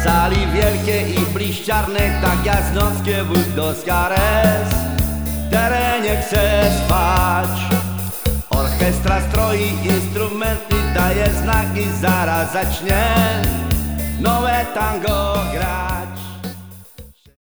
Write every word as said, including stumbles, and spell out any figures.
sali wielkie i bliściarne, tak jasnowskie Buenos Aires. W terenie chce spać. Orkiestra stroi instrumenty, daje znaki, zaraz zacznie nowe tango grać.